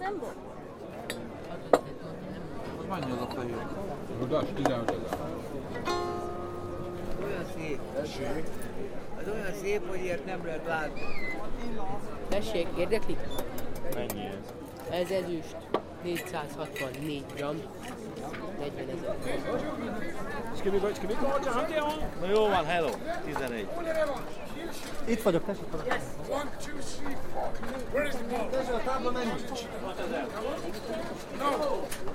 nem volt. Mennyi az a fehér? Rudas, 15 000. Olyan szép. Az olyan szép, hogy ilyet nem lehet látni. Tessék, érdekli? Mennyi ez? Ez ezüst. 464 gram. 40 000. Na jó van, hello. 11. Itt vagyok, tessék.